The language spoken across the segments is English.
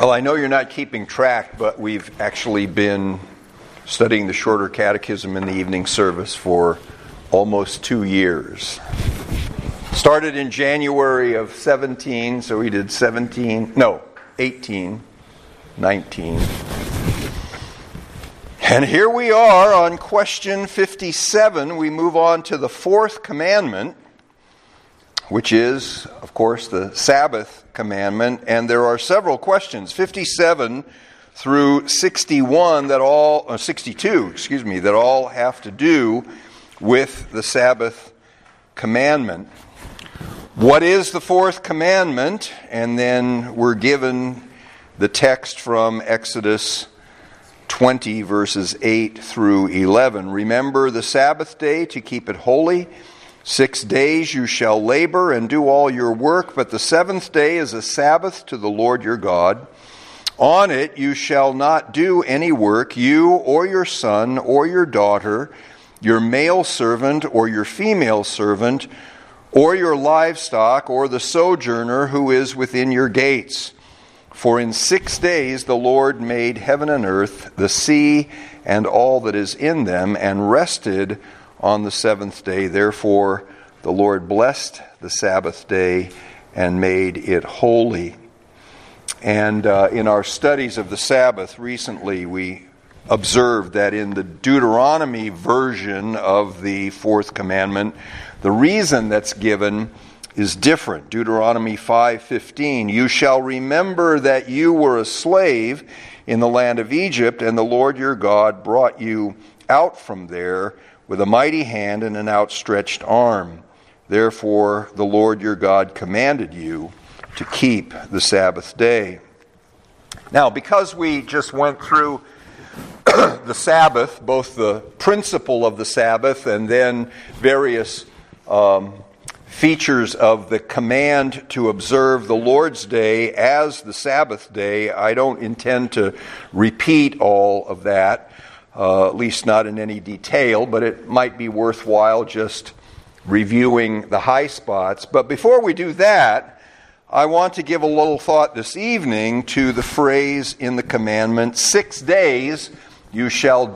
Well, I know you're not keeping track, but we've actually been studying the Shorter Catechism in the evening service for almost 2 years. Started in January of 17, so we did 18, 19. And here we are on question 57. We move on to the fourth commandment, which is, of course, the Sabbath commandment. And there are several questions, 57 through 61, that all have to do with the Sabbath commandment. What is the fourth commandment? And then we're given the text from Exodus 20, verses 8 through 11. Remember the Sabbath day to keep it holy. 6 days you shall labor and do all your work, but the seventh day is a Sabbath to the Lord your God. On it you shall not do any work, you or your son or your daughter, your male servant or your female servant, or your livestock, or the sojourner who is within your gates. For in 6 days the Lord made heaven and earth, the sea, and all that is in them, and rested on the seventh day. Therefore the Lord blessed the Sabbath day and made it holy. And in our studies of the Sabbath recently, we observed that in the Deuteronomy version of the fourth commandment, the reason that's given is different. Deuteronomy 5:15, you shall remember that you were a slave in the land of Egypt, and the Lord your God brought you out from there with a mighty hand and an outstretched arm. Therefore the Lord your God commanded you to keep the Sabbath day. Now, because we just went through the Sabbath, both the principle of the Sabbath and then various features of the command to observe the Lord's Day as the Sabbath day, I don't intend to repeat all of that, at least not in any detail, but it might be worthwhile just reviewing the high spots. But before we do that, I want to give a little thought this evening to the phrase in the commandment, 6 days you shall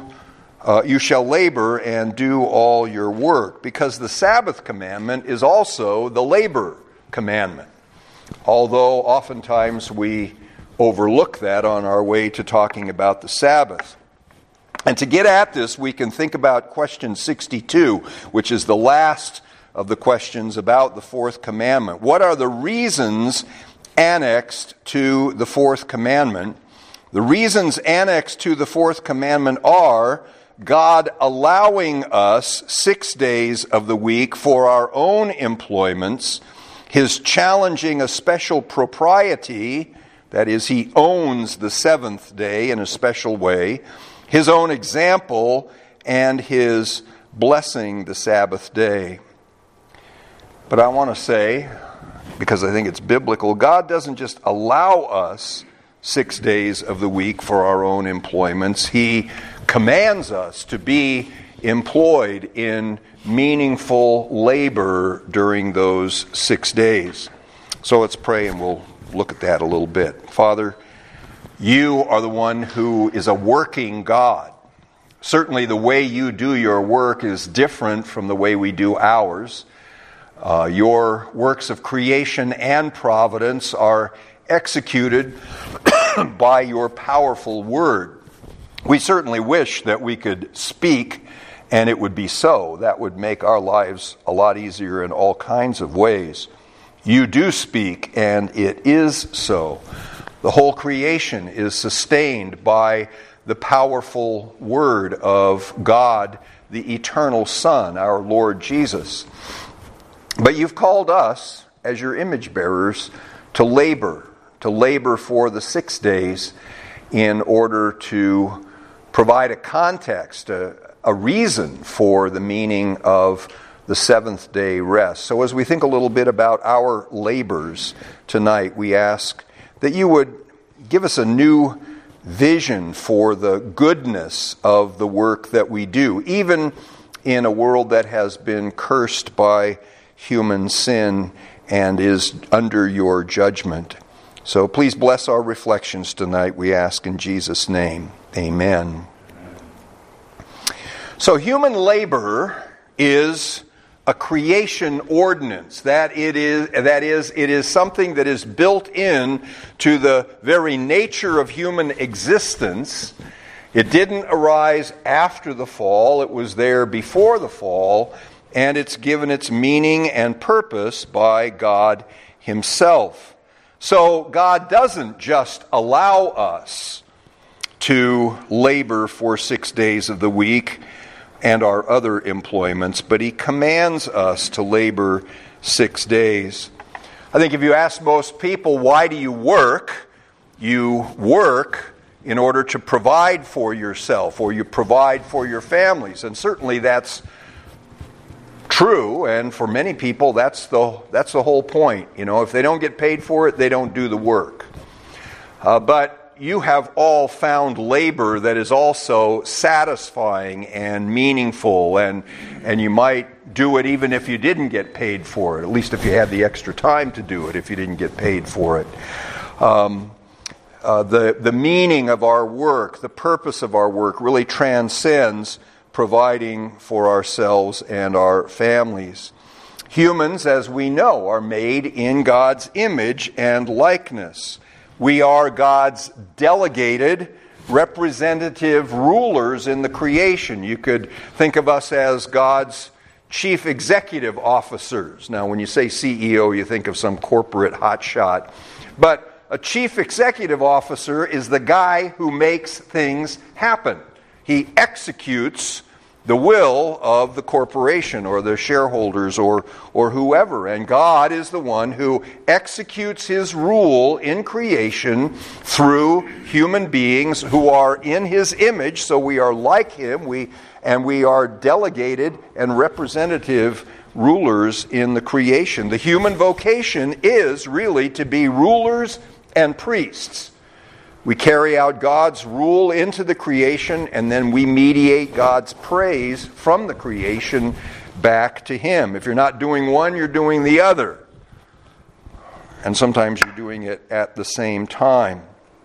labor and do all your work, because the Sabbath commandment is also the labor commandment, although oftentimes we overlook that on our way to talking about the Sabbath. And to get at this, we can think about question 62, which is the last of the questions about the fourth commandment. What are the reasons annexed to the fourth commandment? The reasons annexed to the fourth commandment are God allowing us 6 days of the week for our own employments, His challenging a special propriety, that is, He owns the seventh day in a special way, His own example, and His blessing the Sabbath day. But I want to say, because I think it's biblical, God doesn't just allow us 6 days of the week for our own employments. He commands us to be employed in meaningful labor during those 6 days. So let's pray and we'll look at that a little bit. Father, you are the one who is a working God. Certainly the way you do your work is different from the way we do ours. Your works of creation and providence are executed by your powerful word. We certainly wish that we could speak and it would be so. That would make our lives a lot easier in all kinds of ways. You do speak and it is so. The whole creation is sustained by the powerful word of God, the eternal Son, our Lord Jesus. But you've called us, as your image bearers, to labor for the 6 days in order to provide a context, a reason for the meaning of the seventh day rest. So as we think a little bit about our labors tonight, we ask that you would give us a new vision for the goodness of the work that we do, even in a world that has been cursed by human sin and is under your judgment. So please bless our reflections tonight, we ask in Jesus' name. Amen. So human labor is a creation ordinance. It is something that is built in to the very nature of human existence. It didn't arise after the fall. It was there before the fall, and it's given its meaning and purpose by God Himself. So God doesn't just allow us to labor for 6 days of the week and our other employments, but He commands us to labor 6 days. I think if you ask most people, why do you work? You work in order to provide for yourself, or you provide for your families. And certainly that's true, and for many people that's the whole point. You know, if they don't get paid for it, they don't do the work. But you have all found labor that is also satisfying and meaningful, and you might do it even if you didn't get paid for it, at least if you had the extra time to do it if you didn't get paid for it. The meaning of our work, the purpose of our work really transcends providing for ourselves and our families. Humans, as we know, are made in God's image and likeness. We are God's delegated representative rulers in the creation. You could think of us as God's chief executive officers. Now, when you say CEO, you think of some corporate hotshot. But a chief executive officer is the guy who makes things happen. He executes the will of the corporation or the shareholders or whoever. And God is the one who executes His rule in creation through human beings who are in His image, so we are like Him, we are delegated and representative rulers in the creation. The human vocation is really to be rulers and priests. We carry out God's rule into the creation, and then we mediate God's praise from the creation back to Him. If you're not doing one, you're doing the other. And sometimes you're doing it at the same time.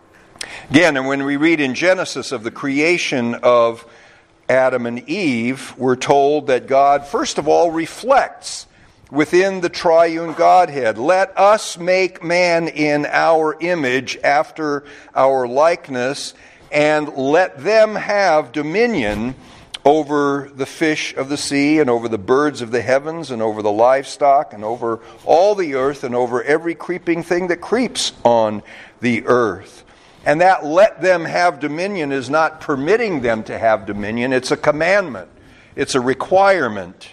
Again, and when we read in Genesis of the creation of Adam and Eve, we're told that God, first of all, reflects within the triune Godhead. Let us make man in our image, after our likeness, and let them have dominion over the fish of the sea, and over the birds of the heavens, and over the livestock, and over all the earth, and over every creeping thing that creeps on the earth. And that let them have dominion is not permitting them to have dominion. It's a commandment. It's a requirement.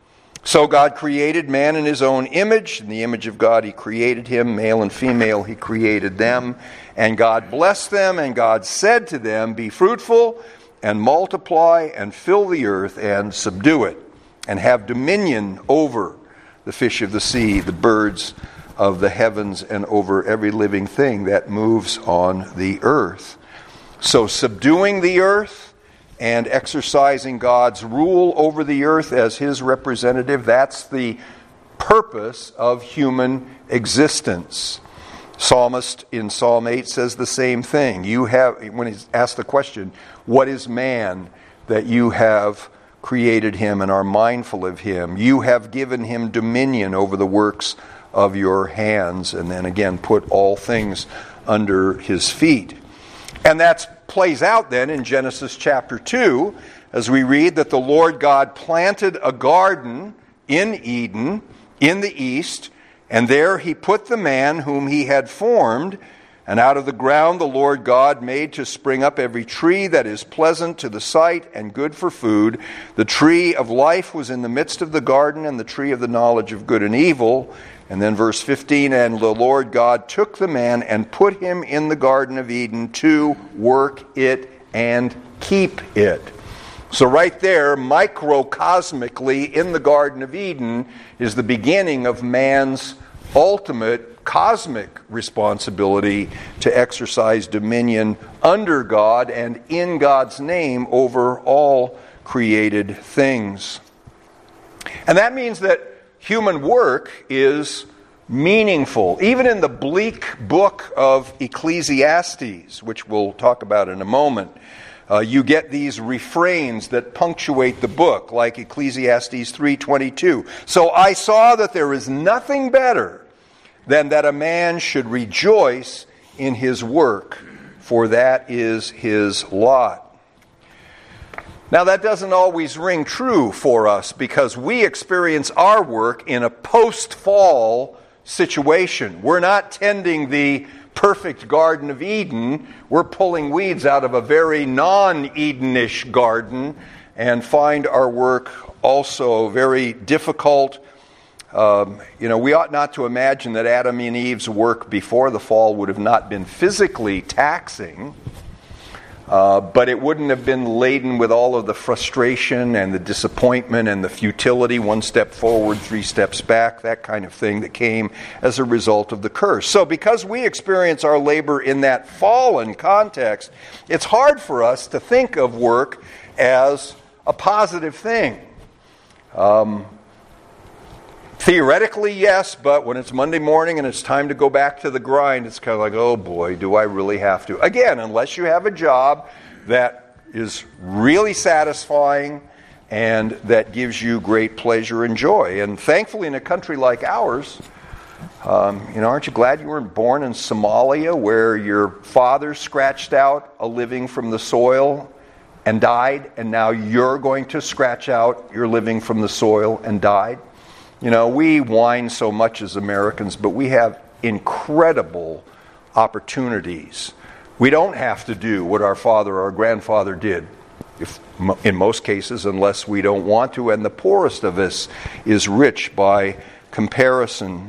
So God created man in His own image. In the image of God He created him. Male and female He created them. And God blessed them, and God said to them, be fruitful and multiply and fill the earth and subdue it, and have dominion over the fish of the sea, the birds of the heavens, and over every living thing that moves on the earth. So subduing the earth and exercising God's rule over the earth as His representative, that's the purpose of human existence. Psalmist in Psalm 8 says the same thing. When he's asked the question, what is man that you have created him and are mindful of him? You have given him dominion over the works of your hands, and then again put all things under his feet. And that plays out then in Genesis chapter 2, as we read that the Lord God planted a garden in Eden in the east, and there He put the man whom He had formed. And out of the ground the Lord God made to spring up every tree that is pleasant to the sight and good for food. The tree of life was in the midst of the garden, and the tree of the knowledge of good and evil. And then verse 15, and the Lord God took the man and put him in the Garden of Eden to work it and keep it. So right there, microcosmically in the Garden of Eden is the beginning of man's ultimate cosmic responsibility to exercise dominion under God and in God's name over all created things. And that means that human work is meaningful. Even in the bleak book of Ecclesiastes, which we'll talk about in a moment, you get these refrains that punctuate the book, like Ecclesiastes 3:22. So I saw that there is nothing better than that a man should rejoice in his work, for that is his lot. Now that doesn't always ring true for us because we experience our work in a post-fall situation. We're not tending the perfect Garden of Eden. We're pulling weeds out of a very non-Edenish garden and find our work also very difficult. We ought not to imagine that Adam and Eve's work before the fall would have not been physically taxing, but it wouldn't have been laden with all of the frustration and the disappointment and the futility, 1 step forward, 3 steps back, that kind of thing that came as a result of the curse. So because we experience our labor in that fallen context, it's hard for us to think of work as a positive thing. Theoretically, yes, but when it's Monday morning and it's time to go back to the grind, it's kind of like, oh boy, do I really have to? Again, unless you have a job that is really satisfying and that gives you great pleasure and joy. And thankfully, in a country like ours, aren't you glad you weren't born in Somalia, where your father scratched out a living from the soil and died, and now you're going to scratch out your living from the soil and died? We whine so much as Americans, but we have incredible opportunities. We don't have to do what our father or our grandfather did, in most cases, unless we don't want to, and the poorest of us is rich by comparison.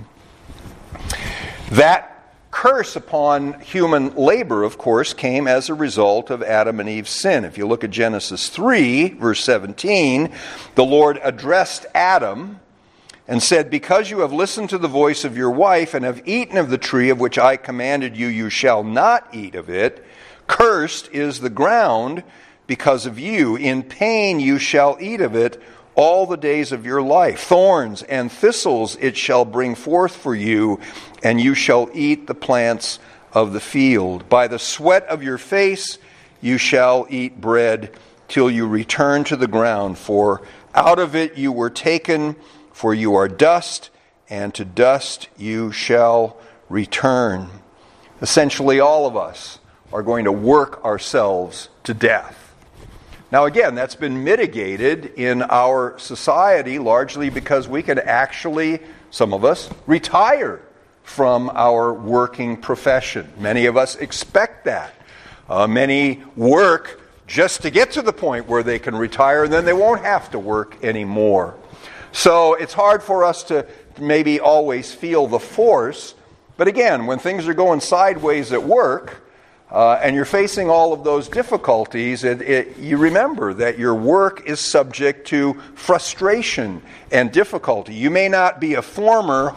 That curse upon human labor, of course, came as a result of Adam and Eve's sin. If you look at Genesis 3, verse 17, the Lord addressed Adam and said, because you have listened to the voice of your wife and have eaten of the tree of which I commanded you, you shall not eat of it. Cursed is the ground because of you. In pain you shall eat of it all the days of your life. Thorns and thistles it shall bring forth for you, and you shall eat the plants of the field. By the sweat of your face you shall eat bread till you return to the ground, for out of it you were taken, for you are dust, and to dust you shall return. Essentially, all of us are going to work ourselves to death. Now again, that's been mitigated in our society largely because we can actually, some of us, retire from our working profession. Many of us expect that. Many work just to get to the point where they can retire, and then they won't have to work anymore. So it's hard for us to maybe always feel the force. But again, when things are going sideways at work, and you're facing all of those difficulties, you remember that your work is subject to frustration and difficulty. You may not be a farmer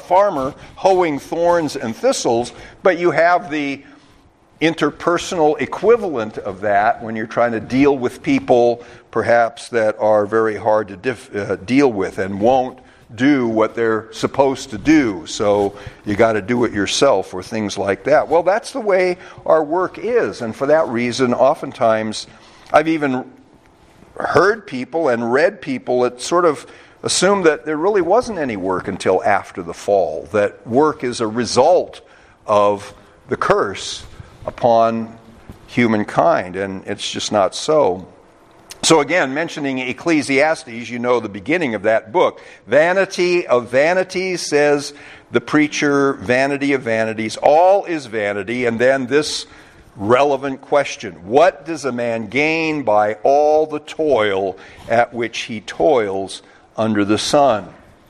hoeing thorns and thistles, but you have the interpersonal equivalent of that when you're trying to deal with people perhaps that are very hard to deal with and won't do what they're supposed to do, so you got to do it yourself or things like that. Well, that's the way our work is, and for that reason, oftentimes I've even heard people and read people that sort of assume that there really wasn't any work until after the fall, that work is a result of the curse upon humankind, and it's just not so. So again, mentioning Ecclesiastes, you know the beginning of that book. Vanity of vanities, says the preacher, vanity of vanities. All is vanity. And then this relevant question: what does a man gain by all the toil at which he toils under the sun?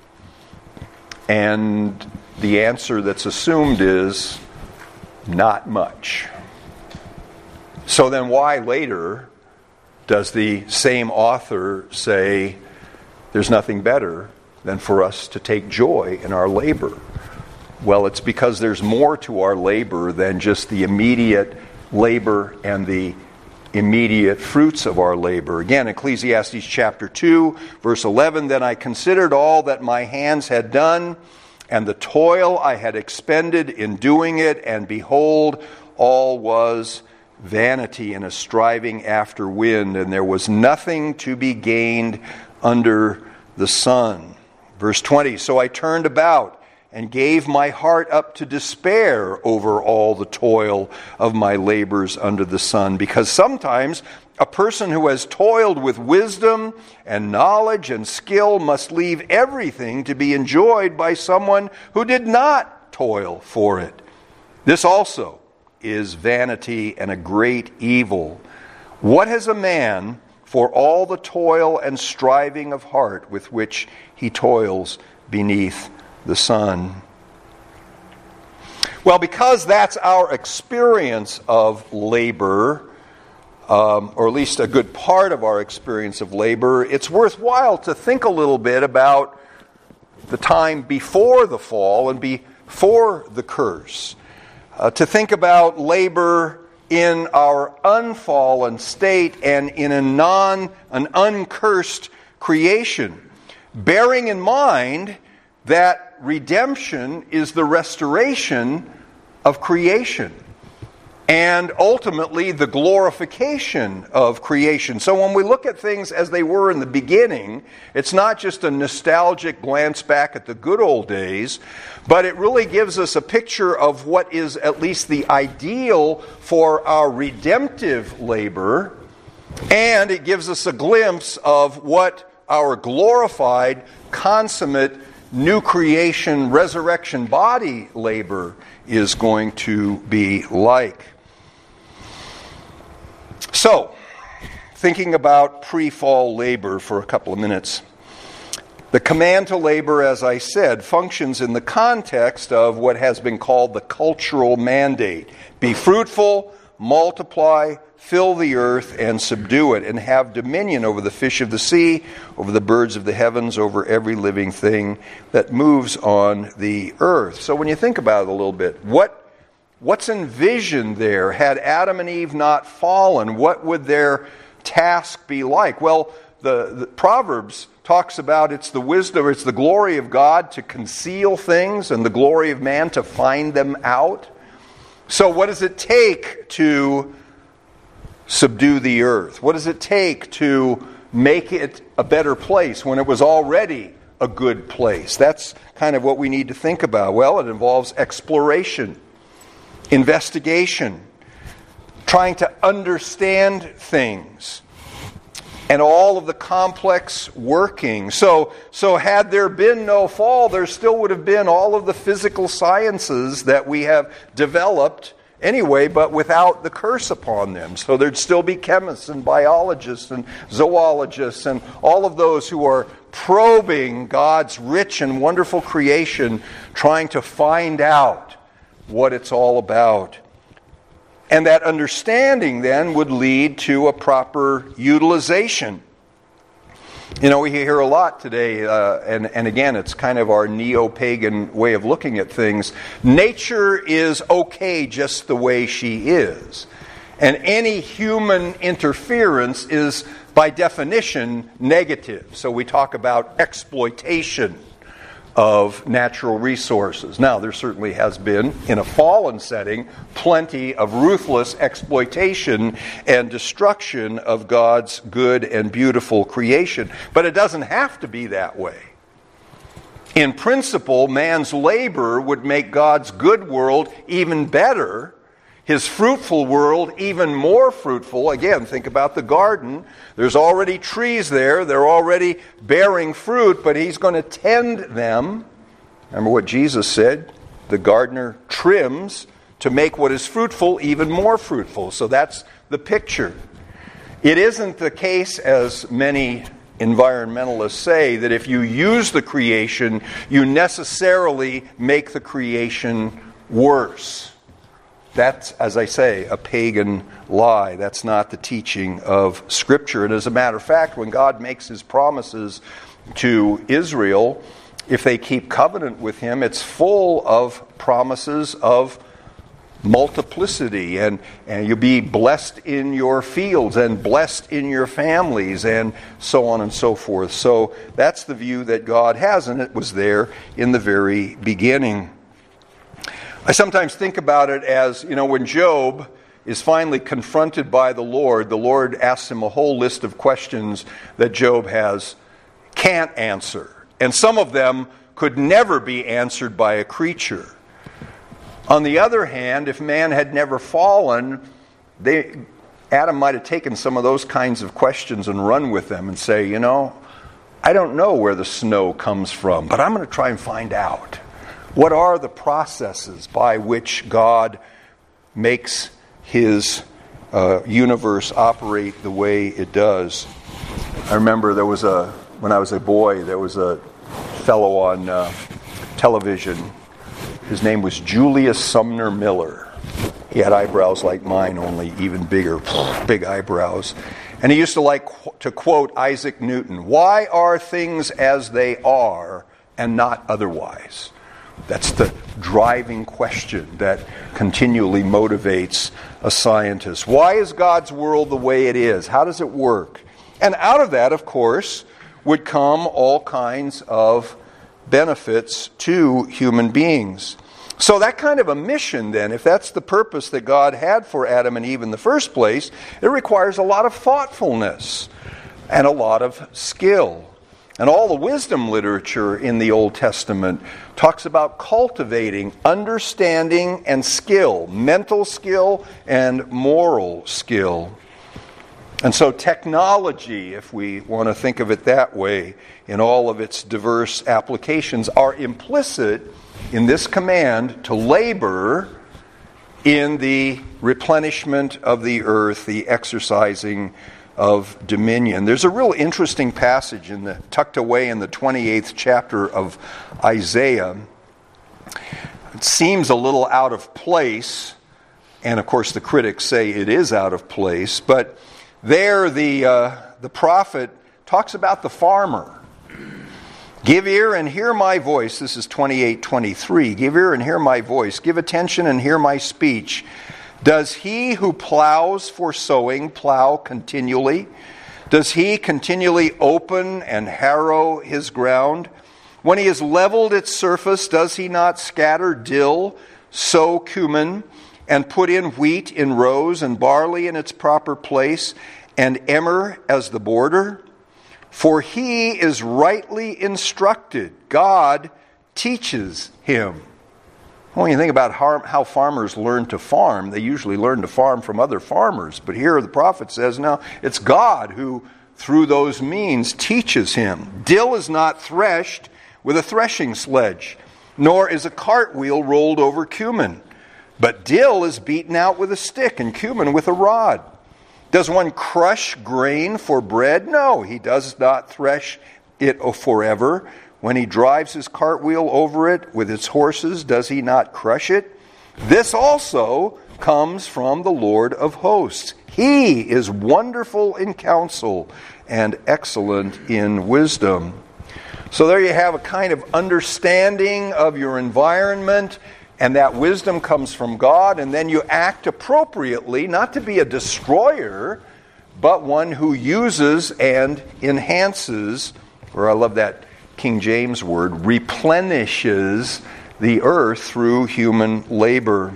And the answer that's assumed is not much. So then why later does the same author say there's nothing better than for us to take joy in our labor? Well, it's because there's more to our labor than just the immediate labor and the immediate fruits of our labor. Again, Ecclesiastes chapter 2, verse 11, then I considered all that my hands had done, and the toil I had expended in doing it, and behold, all was vanity and a striving after wind, and there was nothing to be gained under the sun. Verse 20, so I turned about and gave my heart up to despair over all the toil of my labors under the sun. Because sometimes a person who has toiled with wisdom and knowledge and skill must leave everything to be enjoyed by someone who did not toil for it. This also is vanity and a great evil. What has a man for all the toil and striving of heart with which he toils beneath the sun? Well, because that's our experience of labor, or at least a good part of our experience of labor, it's worthwhile to think a little bit about the time before the fall and before the curse. To think about labor in our unfallen state and in an uncursed creation, bearing in mind that redemption is the restoration of creation and ultimately the glorification of creation. So when we look at things as they were in the beginning, it's not just a nostalgic glance back at the good old days, but it really gives us a picture of what is at least the ideal for our redemptive labor, and it gives us a glimpse of what our glorified, consummate, new creation, resurrection body labor is going to be like. So, thinking about pre-fall labor for a couple of minutes. The command to labor, as I said, functions in the context of what has been called the cultural mandate. Be fruitful, multiply, fill the earth, and subdue it, and have dominion over the fish of the sea, over the birds of the heavens, over every living thing that moves on the earth. So when you think about it a little bit, what's envisioned there? Had Adam and Eve not fallen, what would their task be like? Well, the Proverbs talks about it's the wisdom, it's the glory of God to conceal things and the glory of man to find them out. So what does it take to subdue the earth? What does it take to make it a better place when it was already a good place? That's kind of what we need to think about. Well, it involves exploration, investigation, trying to understand things, and all of the complex working. So had there been no fall, there still would have been all of the physical sciences that we have developed anyway, but without the curse upon them. So there'd still be chemists and biologists and zoologists and all of those who are probing God's rich and wonderful creation, trying to find out what it's all about. And that understanding then would lead to a proper utilization. You know, we hear a lot today, and again, it's kind of our neo-pagan way of looking at things. Nature is okay just the way she is. And any human interference is, by definition, negative. So we talk about exploitation of natural resources. Now, there certainly has been, in a fallen setting, plenty of ruthless exploitation and destruction of God's good and beautiful creation. But it doesn't have to be that way. In principle, man's labor would make God's good world even better, his fruitful world even more fruitful. Again, think about the garden. There's already trees there. They're already bearing fruit, but he's going to tend them. Remember what Jesus said? The gardener trims to make what is fruitful even more fruitful. So that's the picture. It isn't the case, as many environmentalists say, that if you use the creation, you necessarily make the creation worse. That's, as I say, a pagan lie. That's not the teaching of Scripture. And as a matter of fact, when God makes his promises to Israel, if they keep covenant with him, it's full of promises of multiplicity, and you'll be blessed in your fields and blessed in your families, and so on and so forth. So that's the view that God has, and it was there in the very beginning. I sometimes think about it as, when Job is finally confronted by the Lord asks him a whole list of questions that Job can't answer. And some of them could never be answered by a creature. On the other hand, if man had never fallen, Adam might have taken some of those kinds of questions and run with them and say, I don't know where the snow comes from, but I'm going to try and find out. What are the processes by which God makes his universe operate the way it does? I remember when I was a boy, there was a fellow on television. His name was Julius Sumner Miller. He had eyebrows like mine, only even bigger, big eyebrows. And he used to like to quote Isaac Newton, "Why are things as they are and not otherwise?" That's the driving question that continually motivates a scientist. Why is God's world the way it is? How does it work? And out of that, of course, would come all kinds of benefits to human beings. So that kind of a mission then, if that's the purpose that God had for Adam and Eve in the first place, it requires a lot of thoughtfulness and a lot of skill. And all the wisdom literature in the Old Testament talks about cultivating understanding and skill, mental skill and moral skill. And so technology, if we want to think of it that way, in all of its diverse applications, are implicit in this command to labor in the replenishment of the earth, the exercising of dominion. There's a real interesting passage tucked away in the 28th chapter of Isaiah. It seems a little out of place, and of course the critics say it is out of place, but there the prophet talks about the farmer. Give ear and hear my voice. This is 28:23. Give ear and hear my voice. Give attention and hear my speech. Does he who plows for sowing plow continually? Does he continually open and harrow his ground? When he has leveled its surface, does he not scatter dill, sow cumin, and put in wheat in rows and barley in its proper place, and emmer as the border? For he is rightly instructed. God teaches him. Well, when you think about how farmers learn to farm, they usually learn to farm from other farmers. But here the prophet says, no, it's God who, through those means, teaches him. Dill is not threshed with a threshing sledge, nor is a cartwheel rolled over cumin. But dill is beaten out with a stick, and cumin with a rod. Does one crush grain for bread? No, he does not thresh it forever. When he drives his cartwheel over it with its horses, does he not crush it? This also comes from the Lord of hosts. He is wonderful in counsel and excellent in wisdom. So there you have a kind of understanding of your environment, and that wisdom comes from God, and then you act appropriately, not to be a destroyer, but one who uses and enhances, or I love that King James word, replenishes the earth through human labor.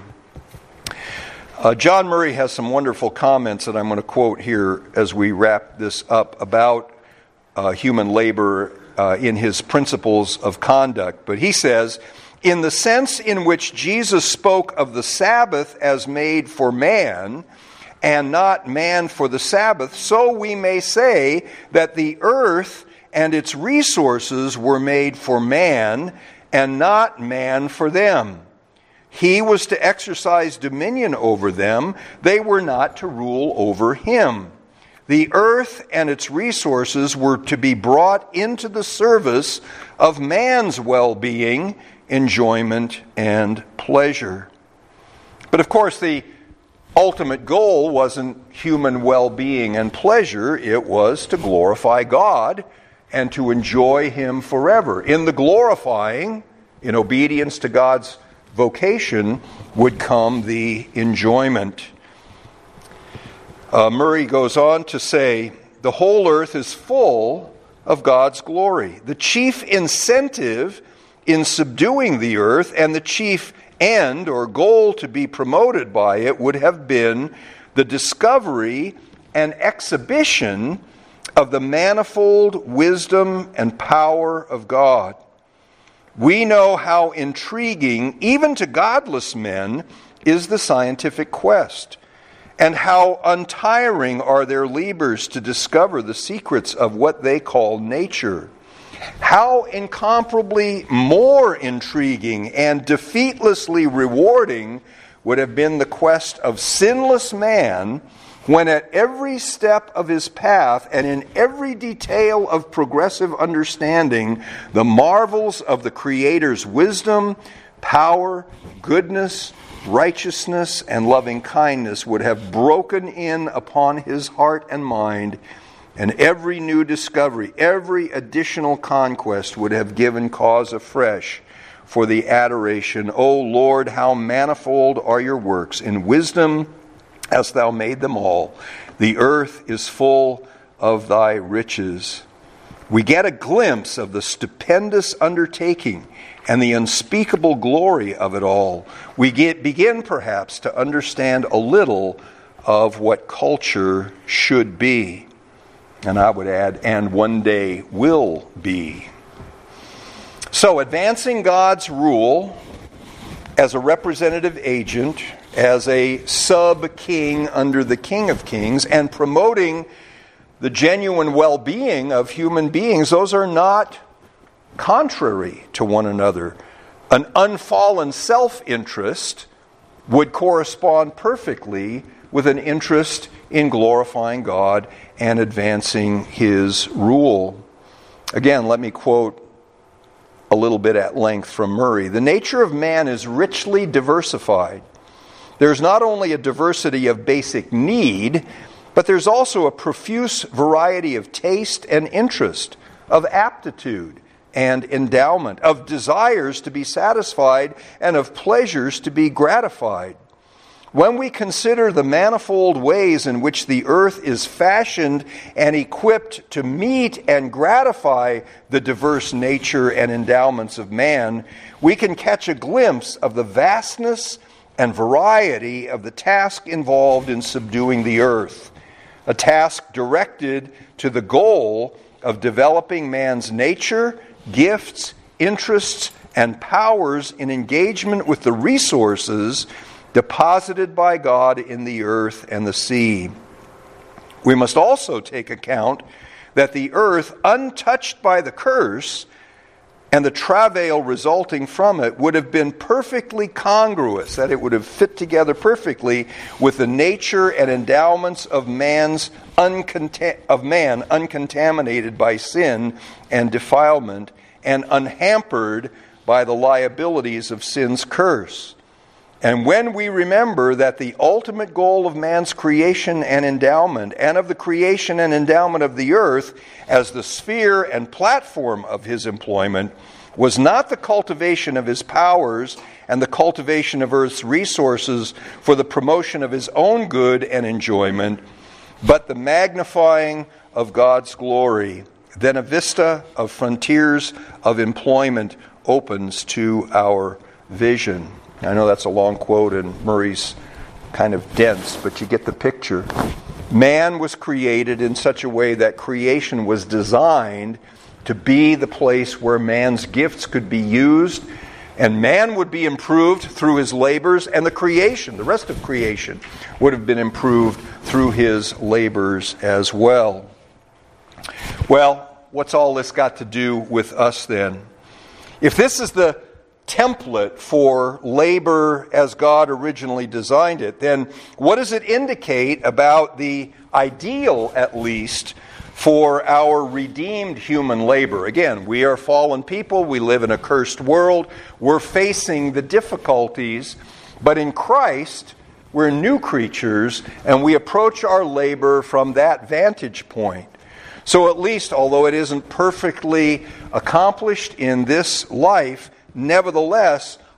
John Murray has some wonderful comments that I'm going to quote here as we wrap this up about human labor in his Principles of Conduct. But he says, in the sense in which Jesus spoke of the Sabbath as made for man, and not man for the Sabbath, so we may say that the earth and its resources were made for man, and not man for them. He was to exercise dominion over them. They were not to rule over him. The earth and its resources were to be brought into the service of man's well-being, enjoyment, and pleasure. But of course, the ultimate goal wasn't human well-being and pleasure. It was to glorify God and to enjoy him forever. In the glorifying, in obedience to God's vocation would come the enjoyment. Murray goes on to say, the whole earth is full of God's glory. The chief incentive in subduing the earth and the chief end or goal to be promoted by it would have been the discovery and exhibition of the manifold wisdom and power of God. We know how intriguing, even to godless men, is the scientific quest, and how untiring are their labors to discover the secrets of what they call nature. How incomparably more intriguing and defeatlessly rewarding would have been the quest of sinless man when at every step of his path and in every detail of progressive understanding, the marvels of the Creator's wisdom, power, goodness, righteousness, and loving kindness would have broken in upon his heart and mind, and every new discovery, every additional conquest would have given cause afresh for the adoration. O Lord, how manifold are your works! In wisdom hast thou made them all. The earth is full of thy riches. We get a glimpse of the stupendous undertaking and the unspeakable glory of it all. We begin perhaps to understand a little of what culture should be. And I would add, and one day will be. So, advancing God's rule as a representative agent, as a sub-king under the King of Kings, and promoting the genuine well-being of human beings, those are not contrary to one another. An unfallen self-interest would correspond perfectly with an interest in glorifying God and advancing His rule. Again, let me quote a little bit at length from Murray. The nature of man is richly diversified. There's not only a diversity of basic need, but there's also a profuse variety of taste and interest, of aptitude and endowment, of desires to be satisfied and of pleasures to be gratified. When we consider the manifold ways in which the earth is fashioned and equipped to meet and gratify the diverse nature and endowments of man, we can catch a glimpse of the vastness and variety of the task involved in subduing the earth, a task directed to the goal of developing man's nature, gifts, interests, and powers in engagement with the resources deposited by God in the earth and the sea. We must also take account that the earth, untouched by the curse and the travail resulting from it, would have been perfectly congruous, that it would have fit together perfectly with the nature and endowments of man uncontaminated by sin and defilement and unhampered by the liabilities of sin's curse. And when we remember that the ultimate goal of man's creation and endowment, and of the creation and endowment of the earth as the sphere and platform of his employment, was not the cultivation of his powers and the cultivation of earth's resources for the promotion of his own good and enjoyment, but the magnifying of God's glory, then a vista of frontiers of employment opens to our vision. I know that's a long quote and Murray's kind of dense, but you get the picture. Man was created in such a way that creation was designed to be the place where man's gifts could be used, and man would be improved through his labors, and the rest of creation, would have been improved through his labors as well. Well, what's all this got to do with us then? If this is the template for labor as God originally designed it, then what does it indicate about the ideal, at least, for our redeemed human labor? Again, we are fallen people, we live in a cursed world, we're facing the difficulties, but in Christ, we're new creatures, and we approach our labor from that vantage point. So at least, although it isn't perfectly accomplished in this life, nevertheless,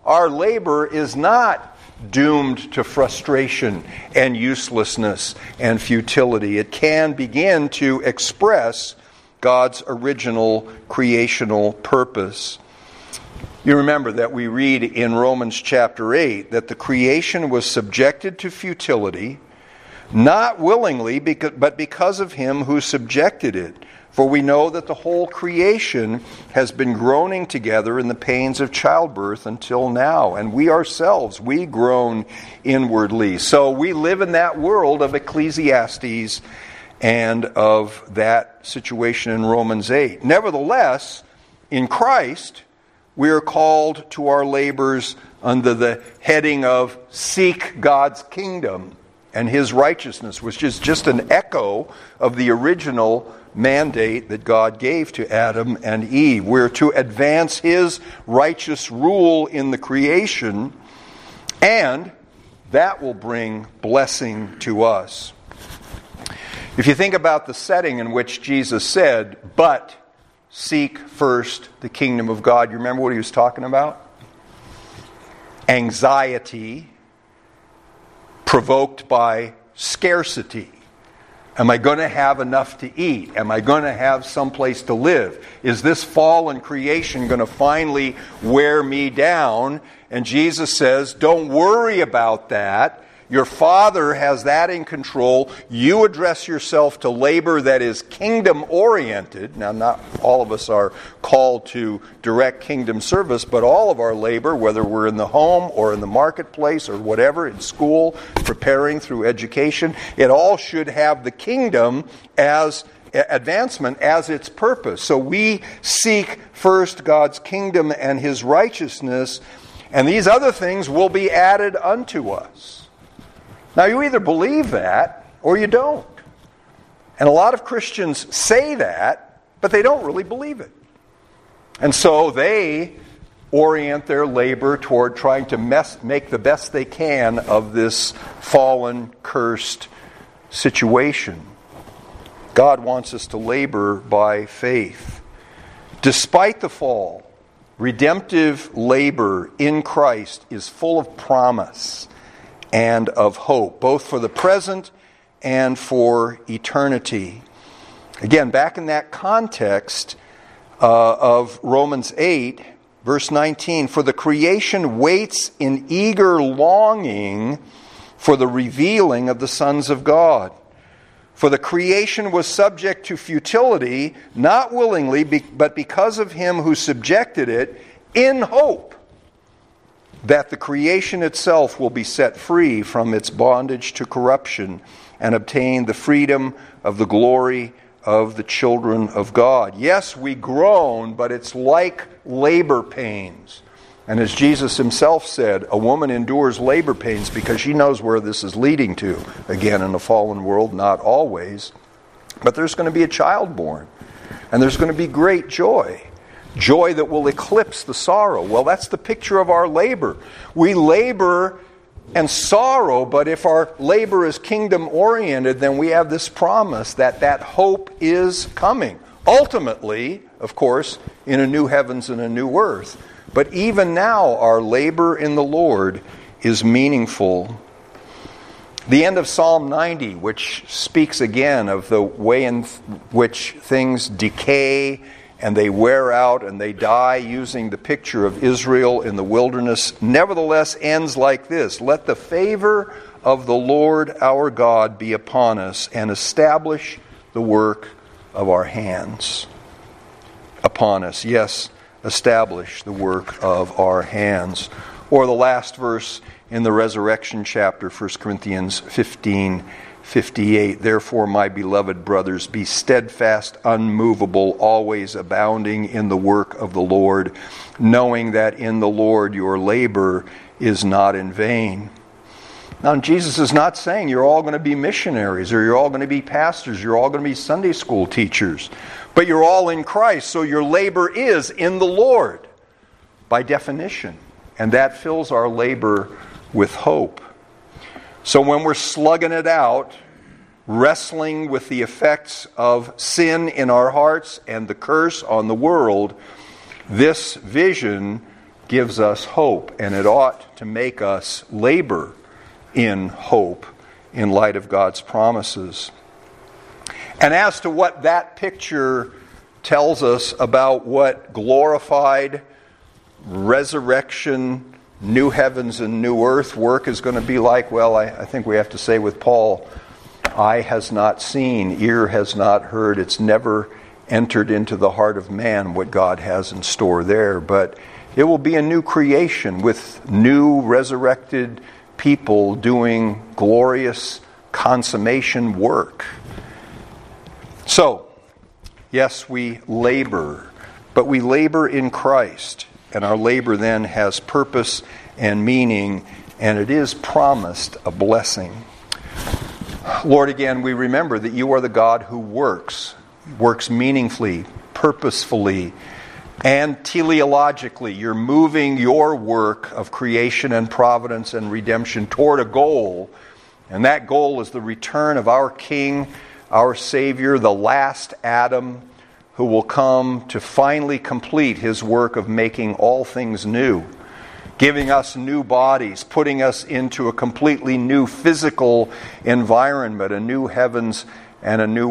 our labor is not doomed to frustration and uselessness and futility. It can begin to express God's original creational purpose. You remember that we read in Romans chapter 8 that the creation was subjected to futility, not willingly, but because of him who subjected it. For we know that the whole creation has been groaning together in the pains of childbirth until now. And we ourselves, we groan inwardly. So we live in that world of Ecclesiastes and of that situation in Romans 8. Nevertheless, in Christ, we are called to our labors under the heading of seek God's kingdom and his righteousness, which is just an echo of the original mandate that God gave to Adam and Eve. We're to advance his righteous rule in the creation, and that will bring blessing to us. If you think about the setting in which Jesus said, "But seek first the kingdom of God," you remember what he was talking about? Anxiety provoked by scarcity. Am I going to have enough to eat? Am I going to have someplace to live? Is this fallen creation going to finally wear me down? And Jesus says, don't worry about that. Your Father has that in control. You address yourself to labor that is kingdom-oriented. Now, not all of us are called to direct kingdom service, but all of our labor, whether we're in the home or in the marketplace or whatever, in school, preparing through education, it all should have the kingdom as advancement as its purpose. So we seek first God's kingdom and his righteousness, and these other things will be added unto us. Now, you either believe that or you don't. And a lot of Christians say that, but they don't really believe it. And so they orient their labor toward trying to make the best they can of this fallen, cursed situation. God wants us to labor by faith. Despite the fall, redemptive labor in Christ is full of promise and of hope, both for the present and for eternity. Again, back in that context of Romans 8, verse 19, "For the creation waits in eager longing for the revealing of the sons of God. For the creation was subject to futility, not willingly, but because of him who subjected it, in hope that the creation itself will be set free from its bondage to corruption and obtain the freedom of the glory of the children of God." Yes, we groan, but it's like labor pains. And as Jesus himself said, a woman endures labor pains because she knows where this is leading to. Again, in a fallen world, not always. But there's going to be a child born. And there's going to be great joy. Joy that will eclipse the sorrow. Well, that's the picture of our labor. We labor and sorrow, but if our labor is kingdom-oriented, then we have this promise that that hope is coming. Ultimately, of course, in a new heavens and a new earth. But even now, our labor in the Lord is meaningful. The end of Psalm 90, which speaks again of the way in which things decay and they wear out and they die, using the picture of Israel in the wilderness, nevertheless ends like this: "Let the favor of the Lord our God be upon us, and establish the work of our hands." Upon us, yes, establish the work of our hands. Or the last verse in the resurrection chapter, 1 Corinthians 15:58. "Therefore, my beloved brothers, be steadfast, unmovable, always abounding in the work of the Lord, knowing that in the Lord your labor is not in vain." Now, Jesus is not saying you're all going to be missionaries, or you're all going to be pastors, you're all going to be Sunday school teachers. But you're all in Christ, so your labor is in the Lord, by definition. And that fills our labor with hope. So when we're slugging it out, wrestling with the effects of sin in our hearts and the curse on the world, this vision gives us hope, and it ought to make us labor in hope in light of God's promises. And as to what that picture tells us about what glorified resurrection, new heavens and new earth work is going to be like, well, I think we have to say with Paul, eye has not seen, ear has not heard, it's never entered into the heart of man what God has in store there. But it will be a new creation with new resurrected people doing glorious consummation work. So, yes, we labor, but we labor in Christ, and our labor then has purpose and meaning, and it is promised a blessing. Lord, again, we remember that you are the God who works meaningfully, purposefully, and teleologically. You're moving your work of creation and providence and redemption toward a goal, and that goal is the return of our King, our Savior, the last Adam, who will come to finally complete his work of making all things new, giving us new bodies, putting us into a completely new physical environment, a new heavens and a new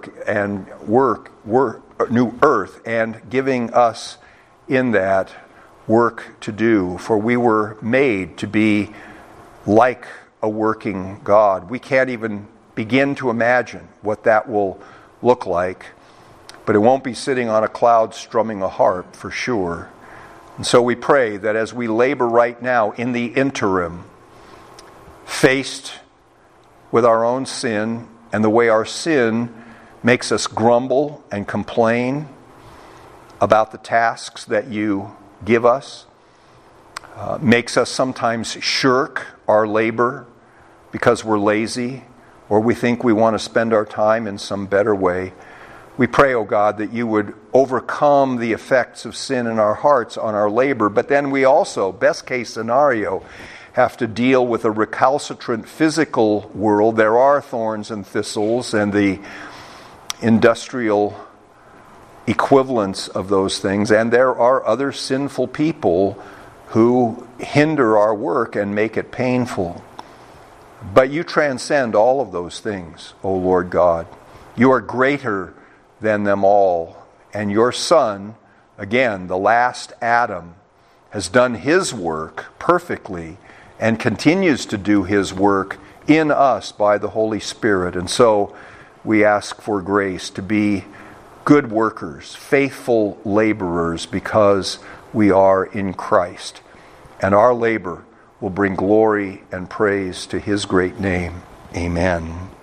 new earth, and giving us in that work to do. For we were made to be like a working God. We can't even begin to imagine what that will look like, but it won't be sitting on a cloud strumming a harp for sure. And so we pray that as we labor right now in the interim, faced with our own sin and the way our sin makes us grumble and complain about the tasks that you give us, makes us sometimes shirk our labor because we're lazy, or we think we want to spend our time in some better way. We pray, O God, that you would overcome the effects of sin in our hearts on our labor, but then we also, best case scenario, have to deal with a recalcitrant physical world. There are thorns and thistles and the industrial equivalents of those things, and there are other sinful people who hinder our work and make it painful. But you transcend all of those things, O Lord God. You are greater than them all. And your Son, again, the last Adam, has done his work perfectly and continues to do his work in us by the Holy Spirit. And so we ask for grace to be good workers, faithful laborers, because we are in Christ. And our labor will bring glory and praise to his great name. Amen.